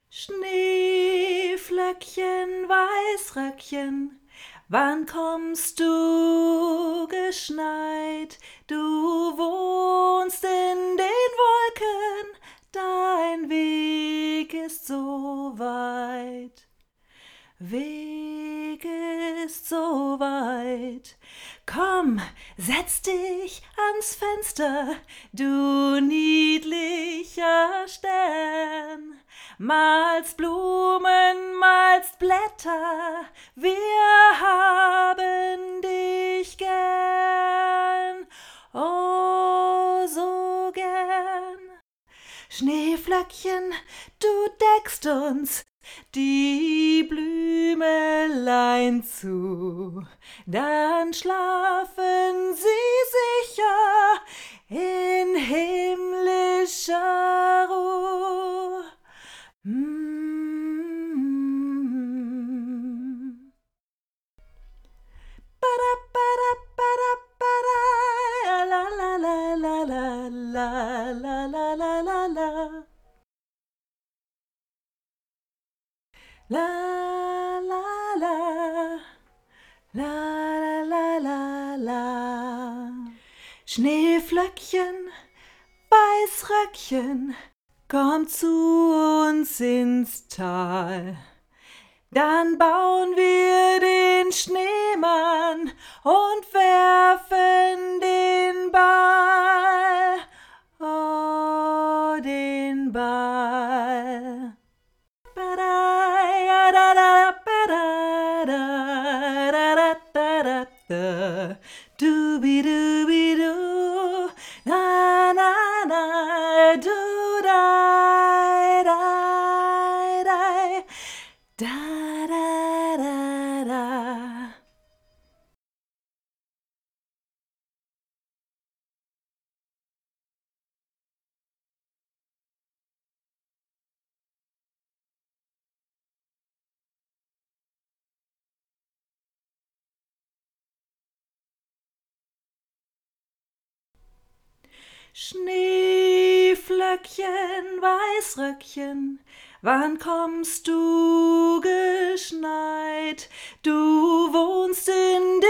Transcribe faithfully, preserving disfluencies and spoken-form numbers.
Schneeflöckchen, Weißröckchen, wann kommst du geschneit? Du wohnst in den Wolken, dein Weg ist so weit. Weg ist so weit. Komm, setz dich ans Fenster, du niedlicher Stern. Malst Blumen, malst Blätter, wir haben dich gern, oh so gern. Schneeflöckchen, du deckst uns die Blümelein zu, dann schlafen sie sicher in himmlischer Ruhe. Mm. Bada, bada, bada, bada, la la la la la la la la la la la. La la la, la la la la. Schneeflöckchen, Weißröckchen, komm zu uns ins Tal. Dann bauen wir den Schneemann und werfen den Ball, oh, den Ball. Dubi-dubi-du, na na na, du dai dai dai, da da da da. Schneeflöckchen, Weißröckchen, wann kommst du geschneit? Du wohnst in